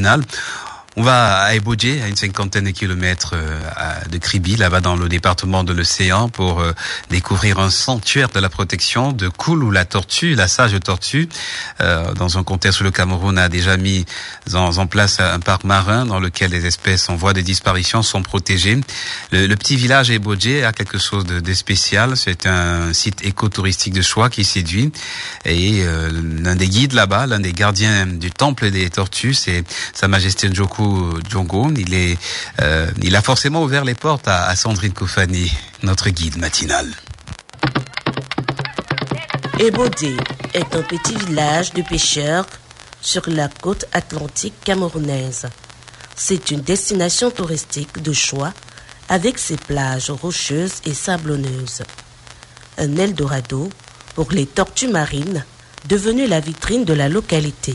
matinale. On va à Ebodje, à une 50aine de kilomètres de Kribi, là-bas dans le département de l'Océan, pour découvrir un sanctuaire de la protection de Koulou, la tortue, la sage tortue. Dans un contexte où le Cameroun a déjà mis en place un parc marin dans lequel les espèces en voie de disparition sont protégées. Le petit village Ebodje a quelque chose de spécial. C'est un site écotouristique de choix qui séduit. Et l'un des guides là-bas, l'un des gardiens du temple des tortues, c'est Sa Majesté Njoku Djongo. Il a forcément ouvert les portes à Sandrine Koufani, notre guide matinal. Ebodje est un petit village de pêcheurs sur la côte atlantique camerounaise. C'est une destination touristique de choix avec ses plages rocheuses et sablonneuses. Un Eldorado pour les tortues marines, devenues la vitrine de la localité.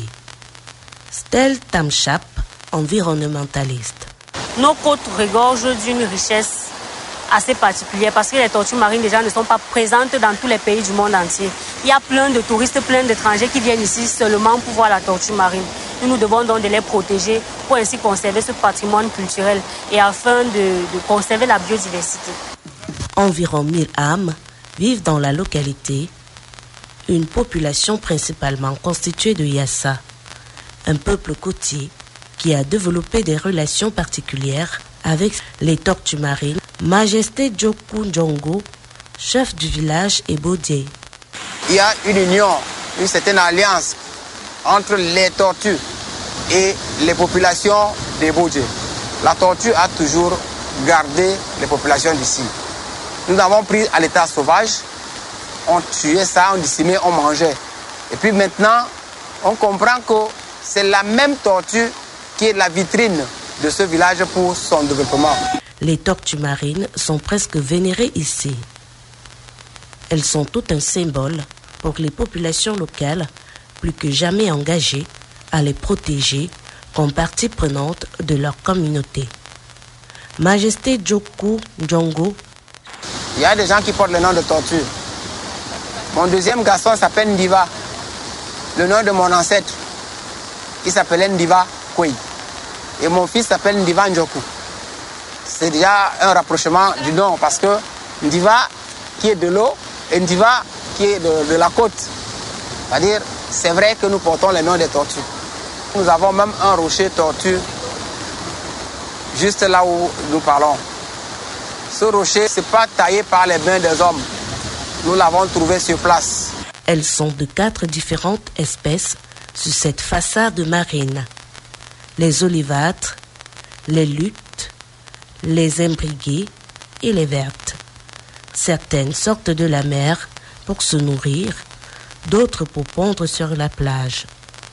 Stell Tamchap, environnementaliste. Nos côtes regorgent d'une richesse assez particulière parce que les tortues marines déjà ne sont pas présentes dans tous les pays du monde entier. Il y a plein de touristes, plein d'étrangers qui viennent ici seulement pour voir la tortue marine. Nous devons donc de les protéger pour ainsi conserver ce patrimoine culturel et afin de conserver la biodiversité. Environ 1000 âmes vivent dans la localité, une population principalement constituée de Yassa, un peuple côtier qui a développé des relations particulières avec les tortues marines. Majesté Njoku Djongo, chef du village Ebodje. Il y a une union, une certaine alliance entre les tortues et les populations d'Ebodje. La tortue a toujours gardé les populations d'ici. Nous avons pris à l'état sauvage, on tuait ça, on décimait, on mangeait. Et puis maintenant, on comprend que c'est la même tortue qui est la vitrine de ce village pour son développement. Les tortues marines sont presque vénérées ici. Elles sont tout un symbole pour les populations locales, plus que jamais engagées à les protéger comme partie prenante de leur communauté. Majesté Njoku Djongo. Il y a des gens qui portent le nom de tortue. Mon deuxième garçon s'appelle Ndiva, le nom de mon ancêtre, qui s'appelait Ndiva Kwei. Et mon fils s'appelle Ndiva Njoku. C'est déjà un rapprochement du nom parce que Ndiva qui est de l'eau et Ndiva qui est de la côte. C'est-à-dire, c'est vrai que nous portons les noms des tortues. Nous avons même un rocher tortue juste là où nous parlons. Ce rocher, ce n'est pas taillé par les mains des hommes. Nous l'avons trouvé sur place. Elles sont de 4 différentes espèces sur cette façade marine. Les olivâtres, les luttes, les imbrigués et les vertes. Certaines sortent de la mer pour se nourrir, d'autres pour pondre sur la plage.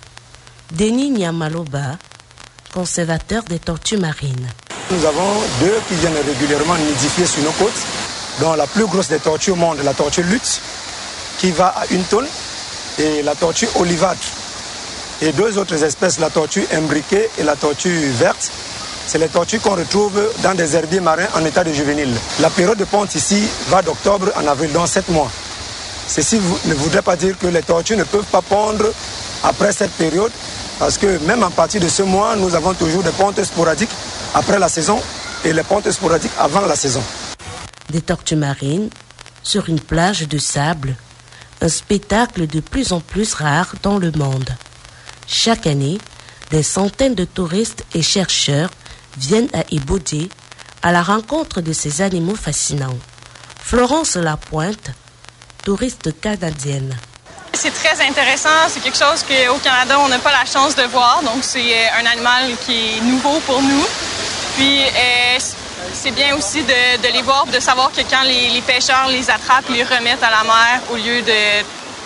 Denis Nyamaloba, conservateur des tortues marines. Nous avons 2 qui viennent régulièrement nidifier sur nos côtes, dont la plus grosse des tortues au monde, la tortue lutte, qui va à 1 tonne, et la tortue olivâtre. Et 2 autres espèces, la tortue imbriquée et la tortue verte, c'est les tortues qu'on retrouve dans des herbiers marins en état de juvénile. La période de ponte ici va d'octobre en avril, dans 7 mois. Ceci ne voudrait pas dire que les tortues ne peuvent pas pondre après cette période, parce que même à partir de ce mois, nous avons toujours des pontes sporadiques après la saison et les pontes sporadiques avant la saison. Des tortues marines sur une plage de sable, un spectacle de plus en plus rare dans le monde. Chaque année, des centaines de touristes et chercheurs viennent à Ebodje à la rencontre de ces animaux fascinants. Florence Lapointe, touriste canadienne. C'est très intéressant, c'est quelque chose qu'au Canada, on n'a pas la chance de voir, donc c'est un animal qui est nouveau pour nous. Puis c'est bien aussi de les voir, de savoir que quand les pêcheurs les attrapent, les remettent à la mer au lieu de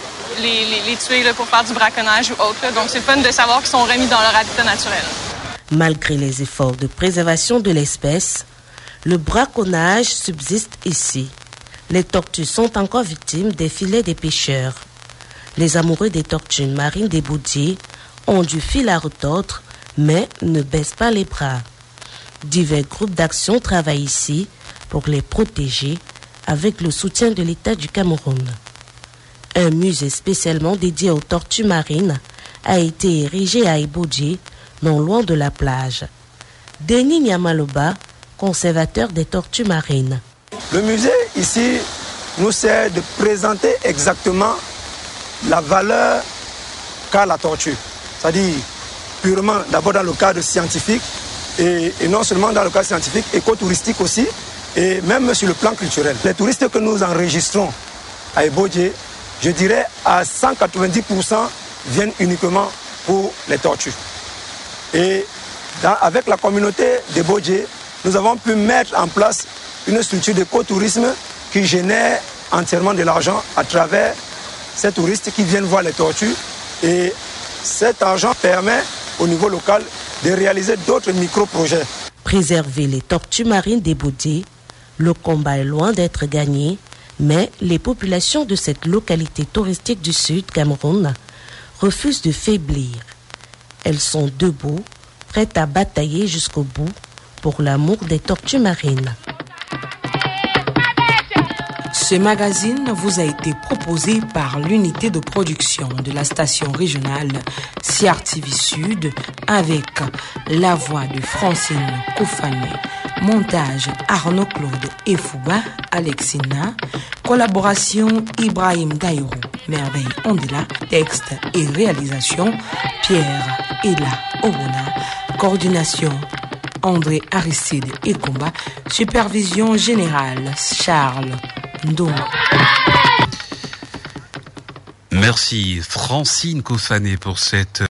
les tuer là, pour faire du braconnage ou autre. Là. Donc c'est fun de savoir qu'ils sont remis dans leur habitat naturel. Malgré les efforts de préservation de l'espèce, le braconnage subsiste ici. Les tortues sont encore victimes des filets des pêcheurs. Les amoureux des tortues marines d'Ebodje ont du fil à retordre, mais ne baissent pas les bras. Divers groupes d'action travaillent ici pour les protéger avec le soutien de l'État du Cameroun. Un musée spécialement dédié aux tortues marines a été érigé à Ebodje non loin de la plage. Denis Nyamaloba, conservateur des tortues marines. Le musée ici nous sert de présenter exactement la valeur qu'a la tortue. C'est-à-dire purement d'abord dans le cadre scientifique et non seulement dans le cadre scientifique, écotouristique aussi et même sur le plan culturel. Les touristes que nous enregistrons à Ebodje, je dirais à 190% viennent uniquement pour les tortues. Et avec la communauté d'Ebodje, nous avons pu mettre en place une structure d'écotourisme qui génère entièrement de l'argent à travers ces touristes qui viennent voir les tortues. Et cet argent permet au niveau local de réaliser d'autres micro-projets. Préserver les tortues marines d'Ebodje, le combat est loin d'être gagné, mais les populations de cette localité touristique du Sud Cameroun refusent de faiblir. Elles sont debout, prêtes à batailler jusqu'au bout pour l'amour des tortues marines. Ce magazine vous a été proposé par l'unité de production de la station régionale CRTV Sud avec la voix de Francine Koufane, montage Arnaud Claude Efouba, Alexina, collaboration Ibrahim Daïrou, Merveille Ondela, texte et réalisation Pierre Ela Obona, coordination André Aristide Ekomba, supervision générale Charles Ndong. Merci Francine Koufane pour cette